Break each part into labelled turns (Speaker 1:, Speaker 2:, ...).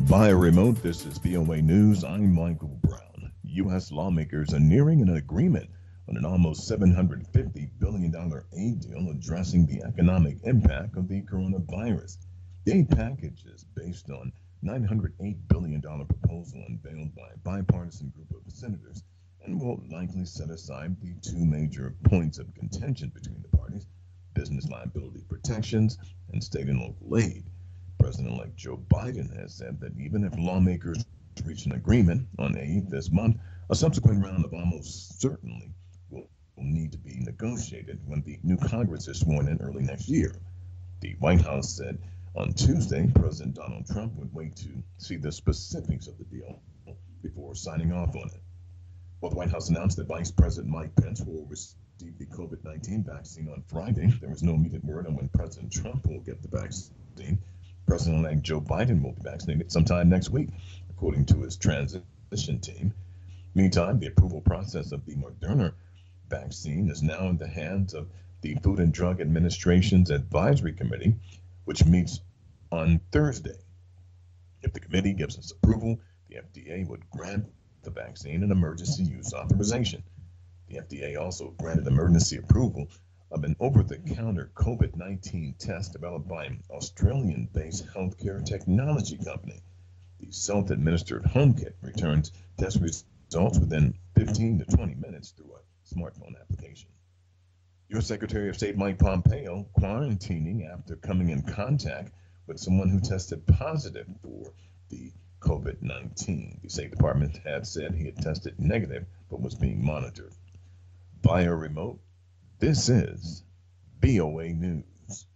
Speaker 1: Via remote, this is VOA News. I'm Michael Brown. U.S. lawmakers are nearing an agreement on an almost $750 billion aid deal addressing the economic impact of the coronavirus. The aid package is based on $908 billion proposal unveiled by a bipartisan group of senators and will likely set aside the two major points of contention between the parties: business liability protections and state and local aid. President-elect Joe Biden has said that even if lawmakers reach an agreement on aid this month, a subsequent round of almost certainly will need to be negotiated when the new Congress is sworn in early next year. The White House said on Tuesday President Donald Trump would wait to see the specifics of the deal before signing off on it. Well, the White House announced that Vice President Mike Pence will receive the COVID-19 vaccine on Friday. There was no immediate word on when President Trump will get the vaccine. President-elect Joe Biden will be vaccinated sometime next week, according to his transition team. Meantime, the approval process of the Moderna vaccine is now in the hands of the Food and Drug Administration's Advisory Committee, which meets on Thursday. If the committee gives its approval, the FDA would grant the vaccine an emergency use authorization. The FDA also granted emergency approval of an over-the-counter COVID-19 test developed by an Australian-based healthcare technology company. The self-administered home kit returns test results within 15 to 20 minutes through a smartphone application. U.S. Secretary of State Mike Pompeo quarantining after coming in contact with someone who tested positive for the COVID-19. The State Department had said he had tested negative but was being monitored. Via remote, this is VOA News.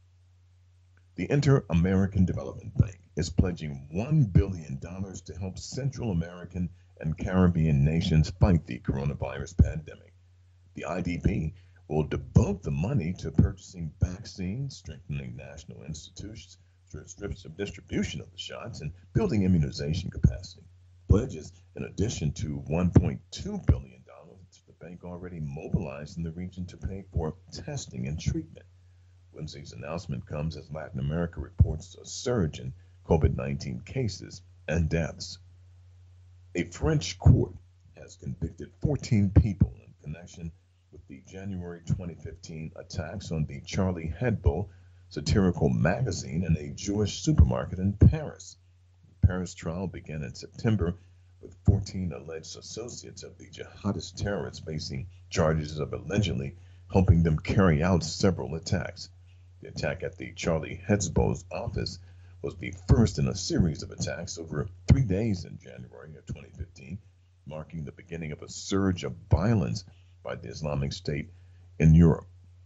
Speaker 1: The Inter-American Development Bank is pledging $1 billion to help Central American and Caribbean nations fight the coronavirus pandemic. The IDB will devote the money to purchasing vaccines, strengthening national institutions, strips of distribution of the shots, and building immunization capacity. Pledges in addition to $1.2 billion the bank already mobilized in the region to pay for testing and treatment. Wednesday's announcement comes as Latin America reports a surge in COVID-19 cases and deaths. A French court has convicted 14 people in connection with the January 2015 attacks on the Charlie Hebdo satirical magazine and a Jewish supermarket in Paris. The Paris trial began in September with 14 alleged associates of the jihadist terrorists facing charges of allegedly helping them carry out several attacks. The attack at the Charlie Hebdo's office was the first in a series of attacks over 3 days in January of 2015, marking the beginning of a surge of violence by the Islamic State in Europe.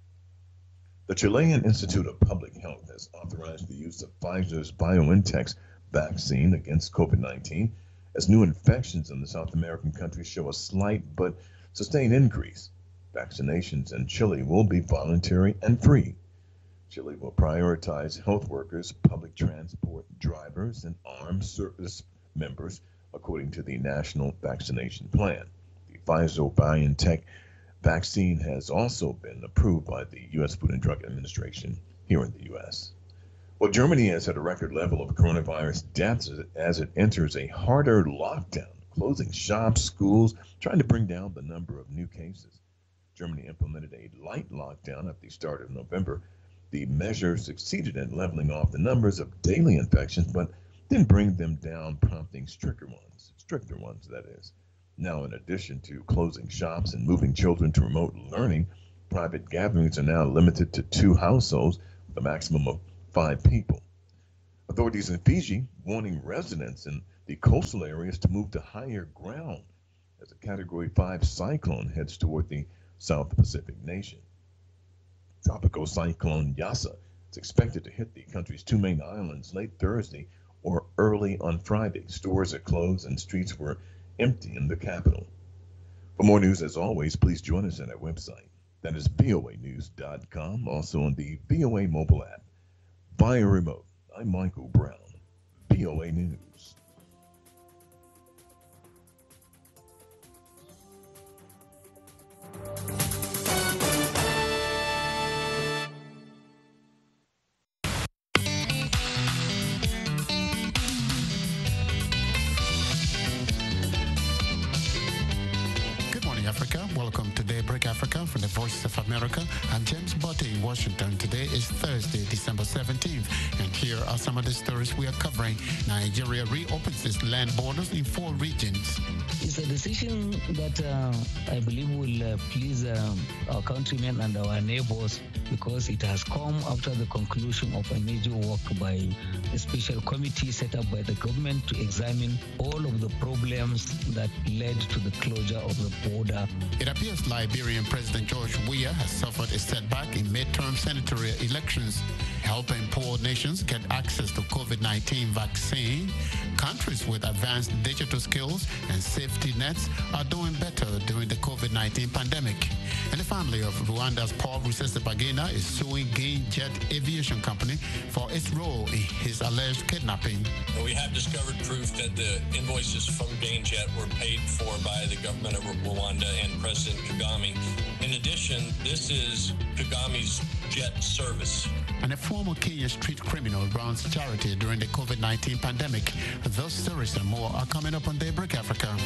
Speaker 1: The Chilean Institute of Public Health has authorized the use of Pfizer's BioNTech vaccine against COVID-19 as new infections in the South American country show a slight but sustained increase. Vaccinations in Chile will be voluntary and free. Chile will prioritize health workers, public transport drivers, and armed service members, according to the National Vaccination Plan. The Pfizer-BioNTech vaccine has also been approved by the U.S. Food and Drug Administration here in the U.S. Well, Germany has had a record level of coronavirus deaths as it enters a harder lockdown, closing shops, schools, trying to bring down the number of new cases. Germany implemented a light lockdown at the start of November. The measure succeeded in leveling off the numbers of daily infections, but didn't bring them down, prompting stricter ones, that is. Now, in addition to closing shops and moving children to remote learning, private gatherings are now limited to 2 households with a maximum of 5 people. Authorities in Fiji warning residents in the coastal areas to move to higher ground as a Category 5 cyclone heads toward the South Pacific nation. Tropical cyclone Yasa is expected to hit the country's 2 main islands late Thursday or early on Friday. Stores are closed and streets were empty in the capital. For more news, as always, please join us at our website. That is voanews.com, also on the VOA mobile app. Via remote, I'm Michael Brown, VOA News.
Speaker 2: Africa from the Voice of America. I'm James Botte in Washington. Today is Thursday, December 17th, and here are some of the stories we are covering. Nigeria reopens its land borders in 4 regions.
Speaker 3: It's a decision that I believe will please our countrymen and our neighbors, because it has come after the conclusion of a major work by a special committee set up by the government to examine all of the problems that led to the closure of the border.
Speaker 2: It appears Liberian President George Weah has suffered a setback in midterm senatorial elections, helping poor nations get access to COVID-19 vaccine. Countries with advanced digital skills and safety nets are doing better during the COVID-19 pandemic. And the family of Rwanda's Paul Rusesabagina is suing GainJet Aviation Company for its role in his alleged kidnapping.
Speaker 4: We have discovered proof that the invoices from GainJet were paid for by the government of Rwanda and President Kagame. In addition, this is Kagame's jet service.
Speaker 2: And a former Kenyan street criminal runs charity during the COVID-19 pandemic. Those stories and more are coming up on Daybreak Africa.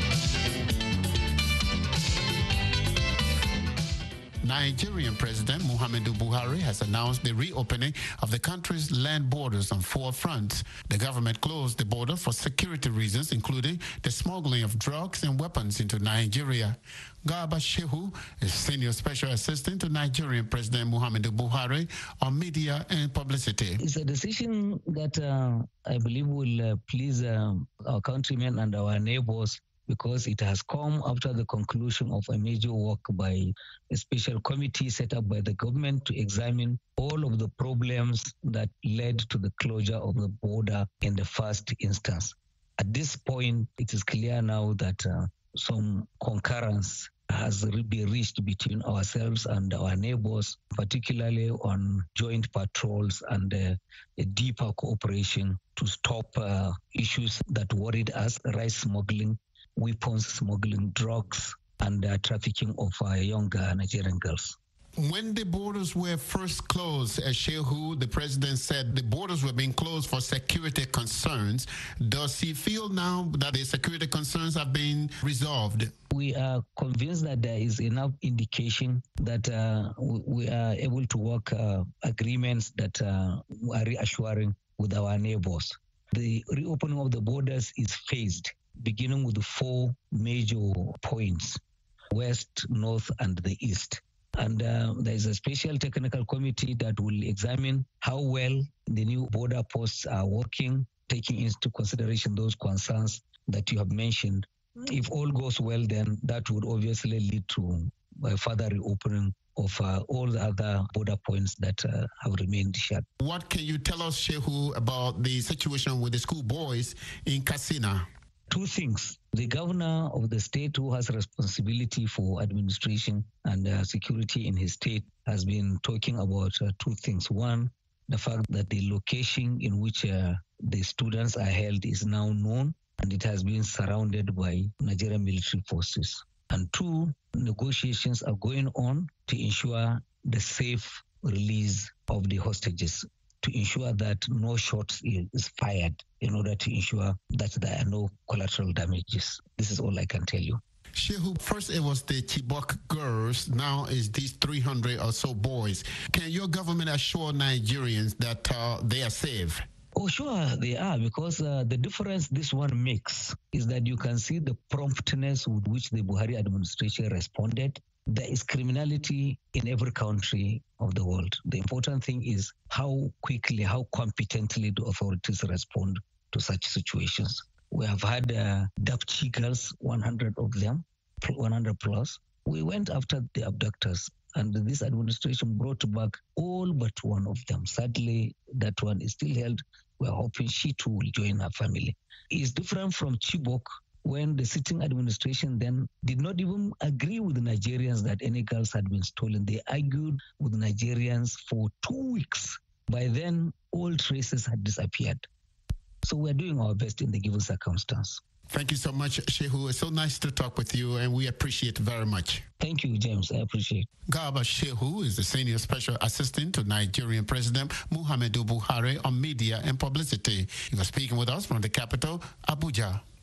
Speaker 2: Nigerian President Muhammadu Buhari has announced the reopening of the country's land borders on 4 fronts. The government closed the border for security reasons, including the smuggling of drugs and weapons into Nigeria. Garba Shehu is Senior Special Assistant to Nigerian President Muhammadu Buhari on media and publicity.
Speaker 3: It's a decision that I believe will please our countrymen and our neighbors, because it has come after the conclusion of a major work by a special committee set up by the government to examine all of the problems that led to the closure of the border in the first instance. At this point, it is clear now that some concurrence has been reached between ourselves and our neighbors, particularly on joint patrols and a deeper cooperation to stop issues that worried us: rice smuggling, weapons smuggling, drugs, and trafficking of young Nigerian girls.
Speaker 2: When the borders were first closed, Shehu, the president, said the borders were being closed for security concerns. Does he feel now that the security concerns have been resolved?
Speaker 3: We are convinced that there is enough indication that we are able to work agreements that are reassuring with our neighbors. The reopening of the borders is phased, beginning with the 4 major points: west, north, and the east. And there is a special technical committee that will examine how well the new border posts are working, taking into consideration those concerns that you have mentioned. If all goes well, then that would obviously lead to a further reopening of all the other border points that have remained shut.
Speaker 2: What can you tell us, Shehu, about the situation with the schoolboys in Katsina?
Speaker 3: 2 things. The governor of the state, who has responsibility for administration and security in his state, has been talking about 2 things. One, the fact that the location in which the students are held is now known, and it has been surrounded by Nigerian military forces. And 2, negotiations are going on to ensure the safe release of the hostages, to ensure that no shots is fired, in order to ensure that there are no collateral damages. This is all I can tell you.
Speaker 2: Shehu, first it was the Chibok girls, now it's these 300 or so boys. Can your government assure Nigerians that they are safe?
Speaker 3: Oh, sure, they are, because the difference this one makes is that you can see the promptness with which the Buhari administration responded. There is criminality in every country of the world. The important thing is how quickly, how competently the authorities respond to such situations. We have had Dapchi girls, 100 of them, 100 plus. We went after the abductors, and this administration brought back all but one of them. Sadly, that one is still held. We're hoping she too will join her family. It's different from Chibok, when the sitting administration then did not even agree with the Nigerians that any girls had been stolen. They argued with the Nigerians for 2 weeks. By then, all traces had disappeared. So we're doing our best in the given circumstance.
Speaker 2: Thank you so much, Shehu. It's so nice to talk with you, and we appreciate it very much.
Speaker 3: Thank you, James. I appreciate it.
Speaker 2: Garba Shehu is the Senior Special Assistant to Nigerian President Muhammadu Buhari on media and publicity. He was speaking with us from the capital, Abuja.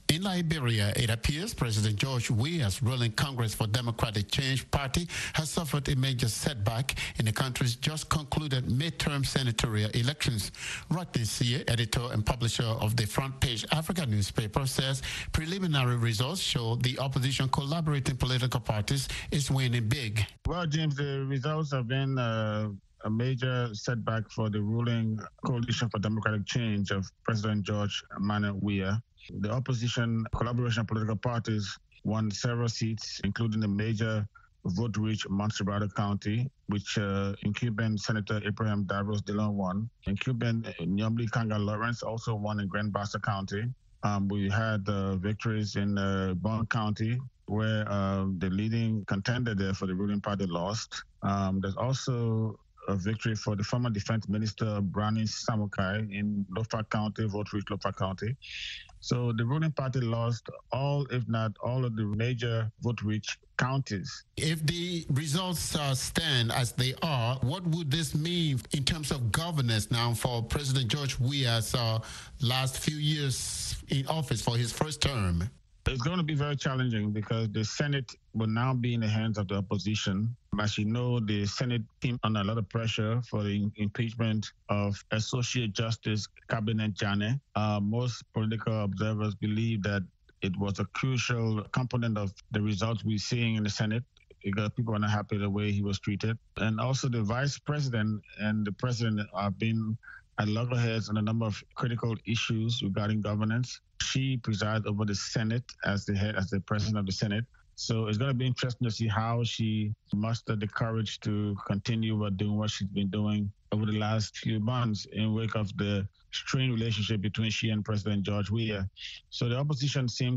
Speaker 2: In Liberia, it appears President George Weah's ruling Congress for Democratic Change Party has suffered a major setback in the country's just concluded midterm senatorial elections. Rodney Sear, editor and publisher of the Front Page Africa newspaper, says preliminary results show the opposition collaborating political parties is winning big.
Speaker 5: Well, James, the results have been a major setback for the ruling Coalition for Democratic Change of President George Manneh Weah. The opposition collaboration political parties won several seats, including the major vote-rich Montserrado County, which incumbent Senator Abraham Davros Dillon won. Incumbent Nyomli Kanga Lawrence also won in Grand Bassa County. We had victories in Bond County, where the leading contender there for the ruling party lost. There's also a victory for the former defense minister, Brani Samukai, in Lofa County, vote-rich Lofa County. So the ruling party lost all, if not all, of the major vote-rich counties.
Speaker 2: If the results stand as they are, what would this mean in terms of governance now for President George Weah's last few years in office for his first term?
Speaker 5: It's going to be very challenging because the Senate will now be in the hands of the opposition. As you know, the Senate came under a lot of pressure for the impeachment of Associate Justice Cabinet Janneh. Most political observers believe that it was a crucial component of the results we're seeing in the Senate, because people are not happy the way he was treated. And also the vice president and the president have been at loggerheads on a number of critical issues regarding governance. She presides over the Senate as the president of the Senate. So it's going to be interesting to see how she mustered the courage to continue doing what she's been doing over the last few months in wake of the strained relationship between she and President George Weah. So the opposition seem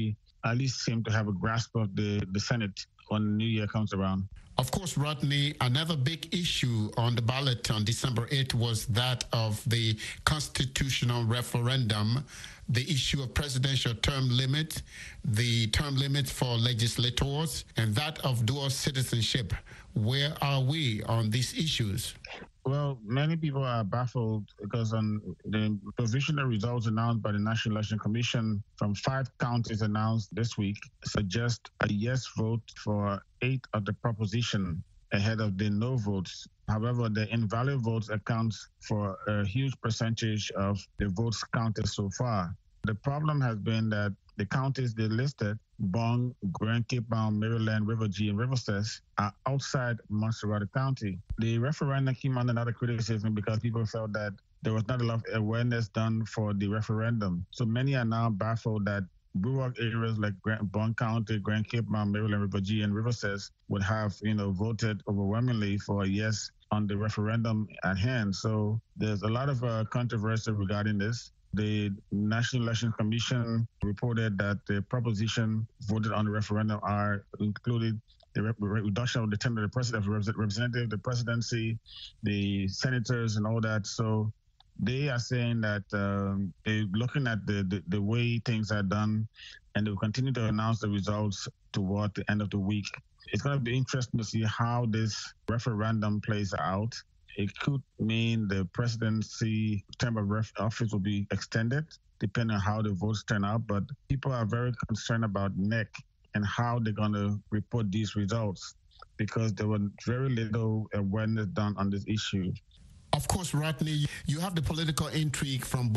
Speaker 5: to have a grasp of the Senate when the new year comes around.
Speaker 2: Of course, Rodney, another big issue on the ballot on December 8th was that of the constitutional referendum, the issue of presidential term limit, the term limit for legislators, and that of dual citizenship. Where are we on these issues?
Speaker 5: Well, many people are baffled because on the provisional results announced by the National Election Commission from 5 counties announced this week suggest a yes vote for 8 of the proposition ahead of the no votes. However, the invalid votes accounts for a huge percentage of the votes counted so far. The problem has been that the counties they listed, Bong, Grand Cape Town, Maryland, River G, and River Cess, are outside Montserrado County. The referendum came under another criticism because people felt that there was not enough awareness done for the referendum. So many are now baffled that rural areas like Bond County, Grand Cape Town, Maryland, River G, and River Cess would have, voted overwhelmingly for a yes on the referendum at hand. So there's a lot of controversy regarding this. The National Election Commission reported that the proposition voted on the referendum are included the reduction of the tenure of the president, representative, the presidency, the senators, and all that. So they are saying that they're looking at the way things are done, and they will continue to announce the results toward the end of the week. It's going to be interesting to see how this referendum plays out. It could mean the presidency term of office will be extended, depending on how the votes turn out. But people are very concerned about NEC and how they're going to report these results, because there was very little awareness done on this issue.
Speaker 2: Of course, Rodney, you have the political intrigue from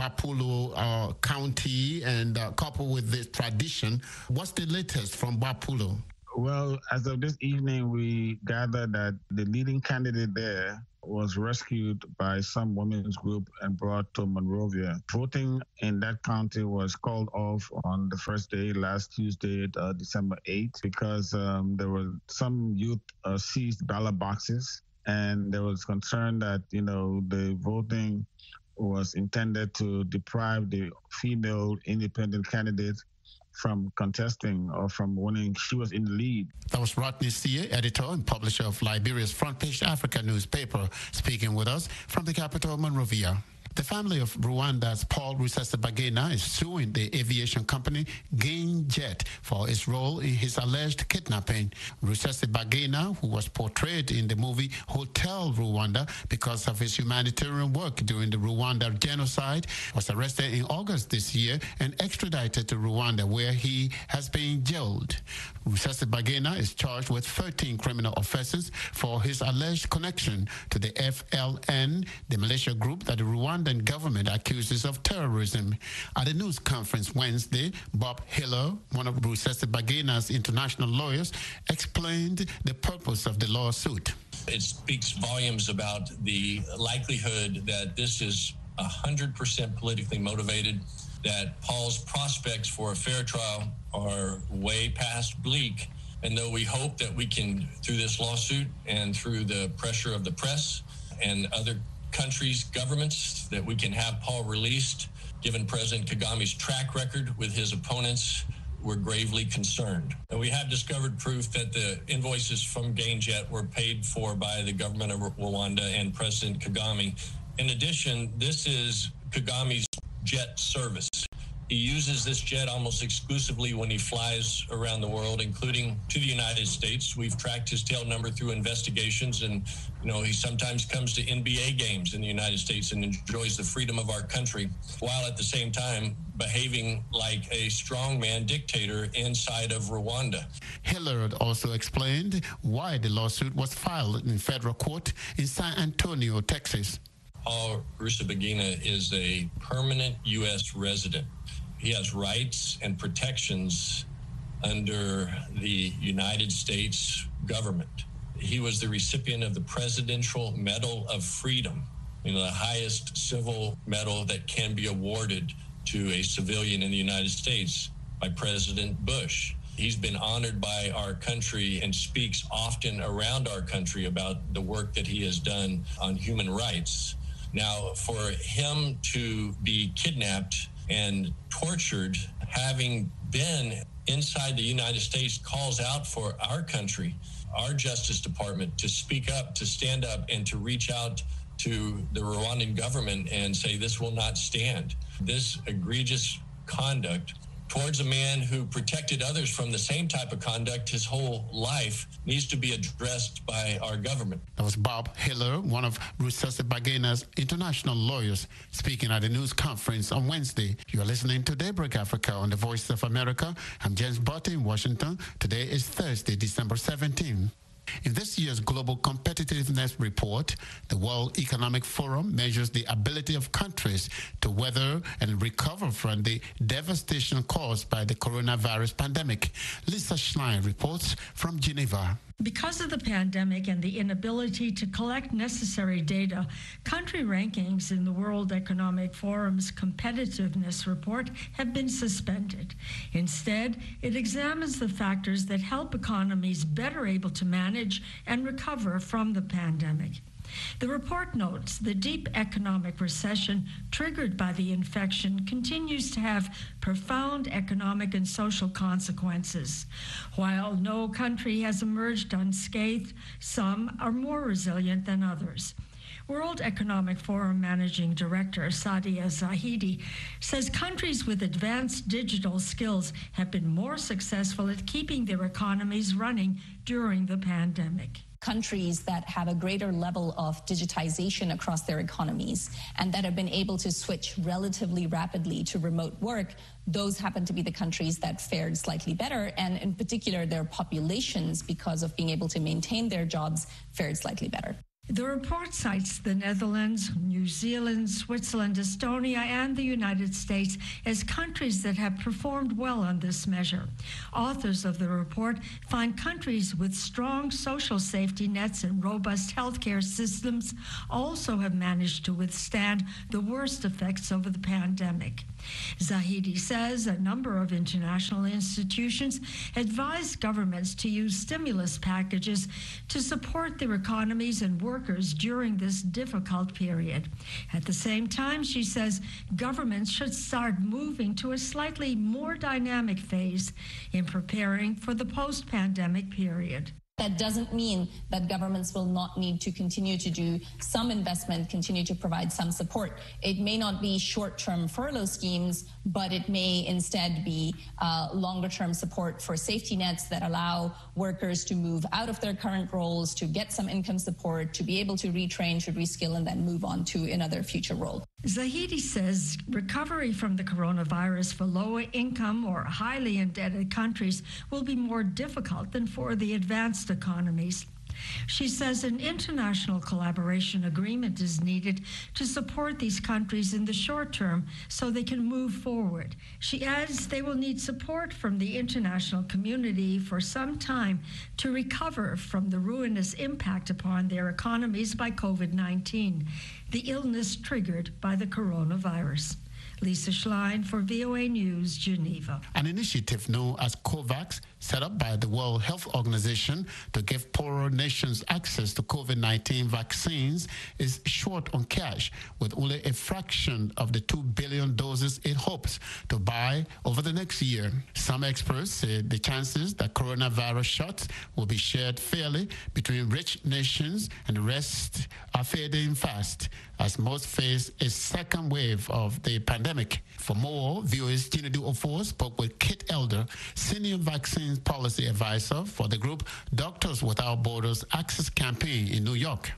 Speaker 2: Bapulo County and coupled with this tradition. What's the latest from Bapulo?
Speaker 5: Well, as of this evening, we gathered that the leading candidate there was rescued by some women's group and brought to Monrovia. Voting in that county was called off on the first day, last Tuesday, December 8th, because there were some youth seized ballot boxes, and there was concern that, the voting was intended to deprive the female independent candidate from contesting or from winning. She was in the lead.
Speaker 2: That was Rodney Sear, editor and publisher of Liberia's Front Page Africa newspaper, speaking with us from the capital, Monrovia. The family of Rwanda's Paul Rusesabagina is suing the aviation company GainJet for its role in his alleged kidnapping. Rusesabagina, who was portrayed in the movie Hotel Rwanda because of his humanitarian work during the Rwanda genocide, was arrested in August this year and extradited to Rwanda, where he has been jailed. Rusesabagina is charged with 13 criminal offenses for his alleged connection to the FLN, the militia group that the Rwandan government accuses of terrorism. At a news conference Wednesday, Bob Hiller, one of Rusesabagina's international lawyers, explained the purpose of the lawsuit.
Speaker 4: It speaks volumes about the likelihood that this is 100% politically motivated, that Paul's prospects for a fair trial are way past bleak. And though we hope that we can, through this lawsuit and through the pressure of the press and other countries' governments, that we can have Paul released, given President Kagame's track record with his opponents, we're gravely concerned. And we have discovered proof that the invoices from GainJet were paid for by the government of Rwanda and President Kagame. In addition, this is Kagame's jet service. He uses this jet almost exclusively when he flies around the world, including to the United States. We've tracked his tail number through investigations, and he sometimes comes to NBA games in the United States and enjoys the freedom of our country, while at the same time behaving like a strongman dictator inside of Rwanda.
Speaker 2: Hillard also explained why the lawsuit was filed in federal court in San Antonio, Texas.
Speaker 4: Paul Rusesabagina is a permanent U.S. resident. He has rights and protections under the United States government. He was the recipient of the Presidential Medal of Freedom, the highest civil medal that can be awarded to a civilian in the United States by President Bush. He's been honored by our country and speaks often around our country about the work that he has done on human rights. Now, for him to be kidnapped and tortured, having been inside the United States, calls out for our country, our Justice Department, to speak up, to stand up, and to reach out to the Rwandan government and say this will not stand. This egregious conduct towards a man who protected others from the same type of conduct his whole life needs to be addressed by our government.
Speaker 2: That was Bob Hiller, one of Rusesabagina's international lawyers, speaking at a news conference on Wednesday. You are listening to Daybreak Africa on the Voice of America. I'm James Botte in Washington. Today is Thursday, December 17. In this year's Global Competitiveness Report, the World Economic Forum measures the ability of countries to weather and recover from the devastation caused by the coronavirus pandemic. Lisa Schlein reports from Geneva.
Speaker 6: Because of the pandemic and the inability to collect necessary data, country rankings in the World Economic Forum's competitiveness report have been suspended. Instead, it examines the factors that help economies better able to manage and recover from the pandemic. The report notes the deep economic recession triggered by the infection continues to have profound economic and social consequences. While no country has emerged unscathed, some are more resilient than others. World Economic Forum Managing Director Sadia Zahidi says countries with advanced digital skills have been more successful at keeping their economies running during the pandemic.
Speaker 7: Countries that have a greater level of digitization across their economies and that have been able to switch relatively rapidly to remote work, those happen to be the countries that fared slightly better. And in particular, their populations, because of being able to maintain their jobs, fared slightly better.
Speaker 6: The report cites the Netherlands, New Zealand, Switzerland, Estonia, and the United States as countries that have performed well on this measure. Authors of the report find countries with strong social safety nets and robust healthcare systems also have managed to withstand the worst effects of the pandemic. Zahidi says a number of international institutions advise governments to use stimulus packages to support their economies and workers during this difficult period. At the same time, she says governments should start moving to a slightly more dynamic phase in preparing for the post-pandemic period.
Speaker 7: That doesn't mean that governments will not need to continue to do some investment, continue to provide some support. It may not be short-term furlough schemes, but it may instead be longer-term support for safety nets that allow workers to move out of their current roles, to get some income support, to be able to retrain, to reskill, and then move on to another future role.
Speaker 6: Zahidi says recovery from the coronavirus for lower-income or highly indebted countries will be more difficult than for the advanced economies. She says an international collaboration agreement is needed to support these countries in the short term so they can move forward. She adds they will need support from the international community for some time to recover from the ruinous impact upon their economies by COVID-19, the illness triggered by the coronavirus. Lisa Schlein for VOA News, Geneva.
Speaker 2: An initiative known as COVAX, set up by the World Health Organization to give poorer nations access to COVID-19 vaccines, is short on cash, with only a fraction of the 2 billion doses it hopes to buy over the next year. Some experts say the chances that coronavirus shots will be shared fairly between rich nations and the rest are fading fast, as most face a second wave of the pandemic. For more, VOA's Chinedu Ofor spoke with Kit Elder, Senior Vaccines Policy Advisor for the group Doctors Without Borders Access Campaign in New York.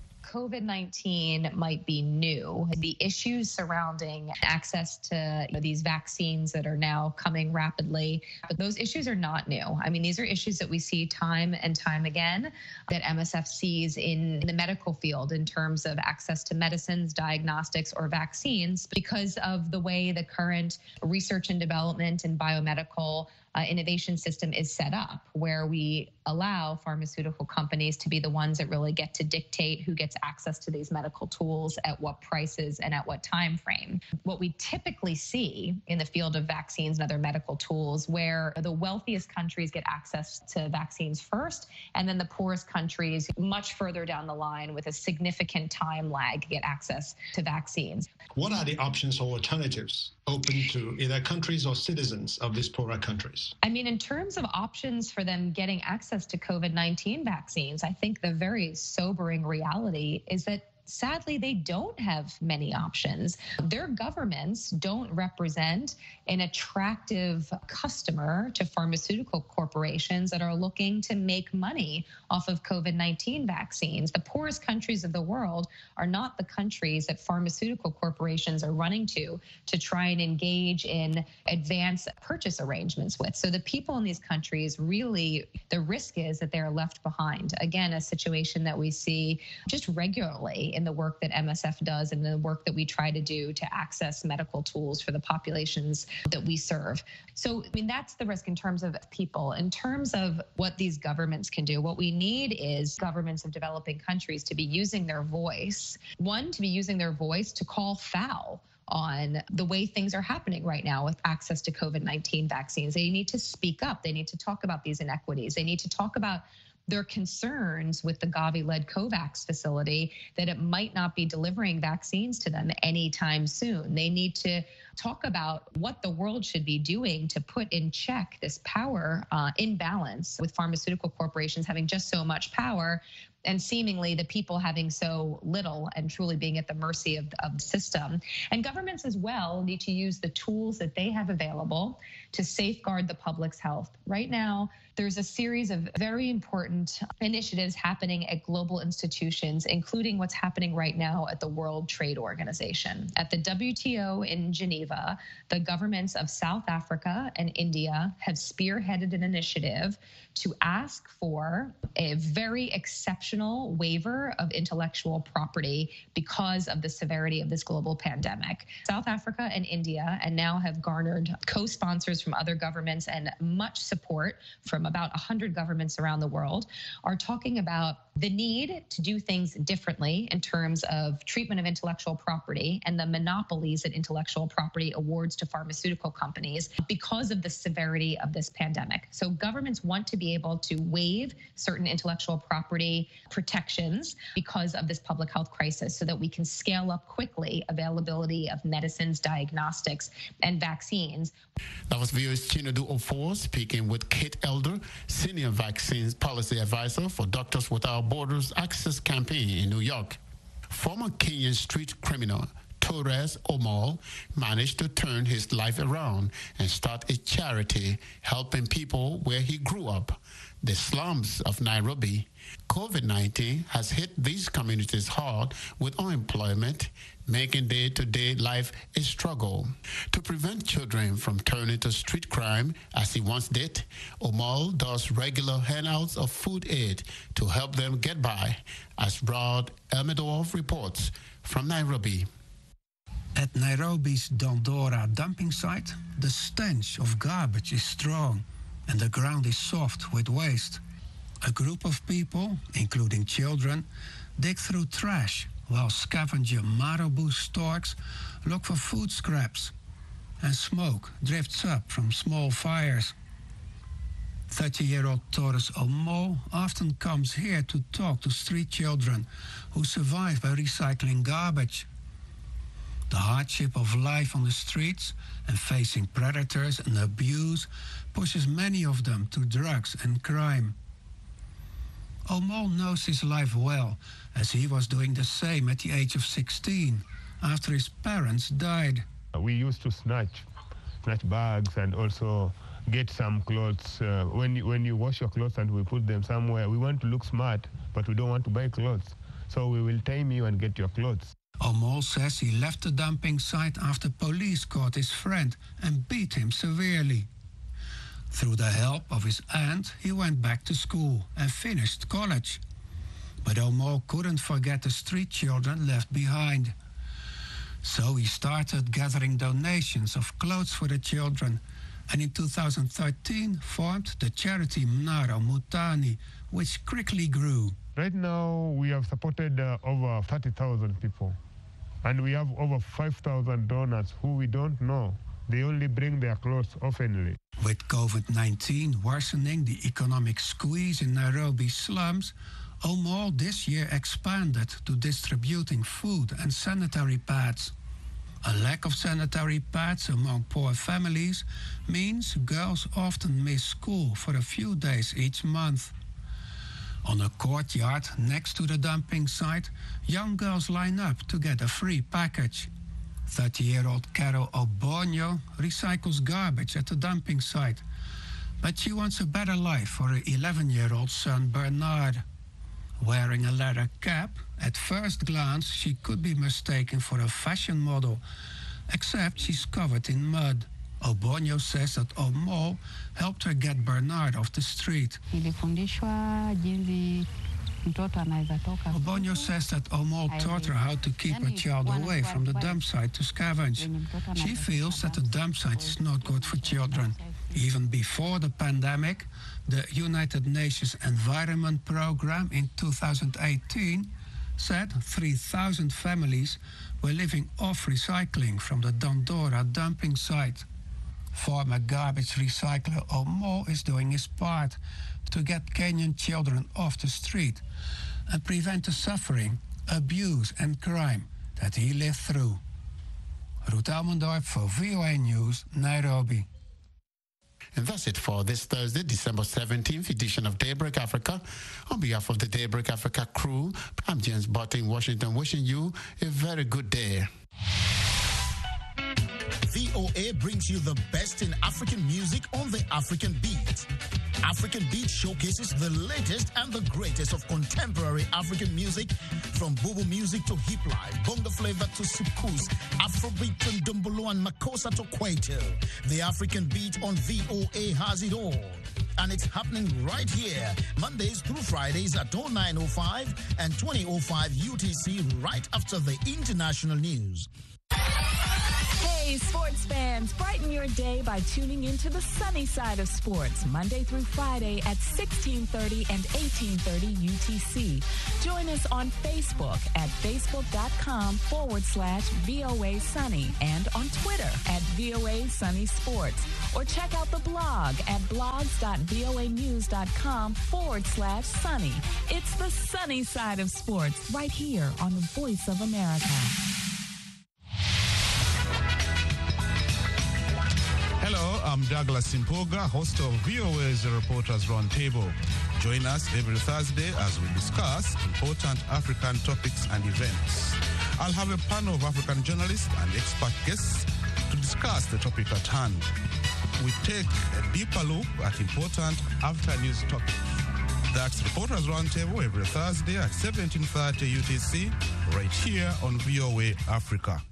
Speaker 8: COVID-19 might be new. The issues surrounding access to these vaccines that are now coming rapidly, but those issues are not new. I mean, these are issues that we see time and time again that MSF sees in the medical field in terms of access to medicines, diagnostics, or vaccines because of the way the current research and development and biomedical innovation system is set up, where we allow pharmaceutical companies to be the ones that really get to dictate who gets access to these medical tools at what prices and at what time frame. What we typically see in the field of vaccines and other medical tools, where the wealthiest countries get access to vaccines first, and then the poorest countries much further down the line with a significant time lag get access to vaccines.
Speaker 9: What are the options or alternatives open to either countries or citizens of these poorer countries?
Speaker 8: I mean, in terms of options for them getting access to COVID-19 vaccines, I think the very sobering reality is that sadly, they don't have many options. Their governments don't represent an attractive customer to pharmaceutical corporations that are looking to make money off of COVID-19 vaccines. The poorest countries of the world are not the countries that pharmaceutical corporations are running to try and engage in advanced purchase arrangements with. So the people in these countries, really, the risk is that they're left behind. Again, a situation that we see just regularly in the work that MSF does and the work that we try to do to access medical tools for the populations that we serve. So, I mean, that's the risk in terms of people. In terms of what these governments can do, what we need is governments of developing countries to be using their voice, to be using their voice to call foul on the way things are happening right now with access to COVID-19 vaccines. They need to speak up. They need to talk about these inequities. They need to talk about their concerns with the Gavi-led COVAX facility that it might not be delivering vaccines to them anytime soon. They need to talk about what the world should be doing to put in check this power imbalance with pharmaceutical corporations having just so much power and seemingly the people having so little and truly being at the mercy of the system. And governments as well need to use the tools that they have available to safeguard the public's health. Right now, there's a series of very important initiatives happening at global institutions, including what's happening right now at the World Trade Organization. At the WTO in Geneva, the governments of South Africa and India have spearheaded an initiative to ask for a very exceptional waiver of intellectual property because of the severity of this global pandemic. South Africa and India, and now have garnered co-sponsors from other governments and much support from about 100 governments around the world, are talking about the need to do things differently in terms of treatment of intellectual property and the monopolies that intellectual property awards to pharmaceutical companies because of the severity of this pandemic. So governments want to be able to waive certain intellectual property protections because of this public health crisis so that we can scale up quickly availability of medicines, diagnostics, and vaccines.
Speaker 2: That was VOA's Chinedu Ofor speaking with Kate Elder, Senior Vaccines Policy Advisor for Doctors Without Borders Access Campaign in New York. Former Kenyan street criminal Torres Omoh managed to turn his life around and start a charity helping people where he grew up, the slums of Nairobi. COVID-19 has hit these communities hard with unemployment, making day-to-day life a struggle. To prevent children from turning to street crime, as he once did, Omoh does regular handouts of food aid to help them get by, as Rod Elmendorf reports from Nairobi.
Speaker 10: At Nairobi's Dandora dumping site, the stench of garbage is strong and the ground is soft with waste. A group of people, including children, dig through trash while scavenger marabou storks look for food scraps, and smoke drifts up from small fires. 30-year-old Torres Omoh often comes here to talk to street children who survive by recycling garbage. The hardship of life on the streets and facing predators and abuse pushes many of them to drugs and crime. Omoh knows his life well, as he was doing the same at the age of 16, after his parents died.
Speaker 11: We used to snatch bags and also get some clothes. When you wash your clothes and we put them somewhere, we want to look smart, but we don't want to buy clothes. So we will time you and get your clothes.
Speaker 10: Omoh says he left the dumping site after police caught his friend and beat him severely. Through the help of his aunt, he went back to school and finished college. But Omoh couldn't forget the street children left behind. So he started gathering donations of clothes for the children, and in 2013 formed the charity Mnara Mutani, which quickly grew.
Speaker 11: Right now, we have supported over 30,000 people. And we have over 5,000 donors who we don't know. They only bring their clothes oftenly.
Speaker 10: With COVID-19 worsening the economic squeeze in Nairobi's slums, Omoh this year expanded to distributing food and sanitary pads. A lack of sanitary pads among poor families means girls often miss school for a few days each month. On a courtyard next to the dumping site, young girls line up to get a free package. 30-year-old Carol Obonyo recycles garbage at the dumping site, but she wants a better life for her 11-year-old son Bernard. Wearing a leather cap, at first glance she could be mistaken for a fashion model, except she's covered in mud. Obonyo says that Omoh helped her get Bernard off the street. Obonyo says that Omoh taught her how to keep her child away from the dump site to scavenge. She feels that the dump site is not good for children. Even before the pandemic, the United Nations Environment Programme in 2018 said 3,000 families were living off recycling from the Dandora dumping site. Former garbage recycler Omoh is doing his part to get Kenyan children off the street and prevent the suffering, abuse and crime that he lived through. Ruud Elmendorf for VOA News, Nairobi.
Speaker 2: And that's it for this Thursday, December 17th edition of Daybreak Africa. On behalf of the Daybreak Africa crew, I'm James Botte in Washington, wishing you a very good day.
Speaker 12: VOA brings you the best in African music on the African Beat. African Beat showcases the latest and the greatest of contemporary African music, from Bobo music to hip life, bongo flavor to soukous, Afrobeat and Dumbolo and Makossa to Kwaito. The African Beat on VOA has it all. And it's happening right here, Mondays through Fridays at 09:05 and 20:05 UTC, right after the international news.
Speaker 13: Hey, sports fans. friends, brighten your day by tuning into the sunny side of sports, Monday through Friday at 1630 and 1830 UTC. Join us on Facebook at facebook.com/VOA Sunny and on Twitter at VOA Sunny Sports. Or check out the blog at blogs.voanews.com/sunny. It's the sunny side of sports right here on the Voice of America.
Speaker 14: Hello, I'm Douglas Simpoga, host of VOA's Reporters Roundtable. Join us every Thursday as we discuss important African topics and events. I'll have a panel of African journalists and expert guests to discuss the topic at hand. We take a deeper look at important after-news topics. That's Reporters Roundtable every Thursday at 17:30 UTC, right here on VOA Africa.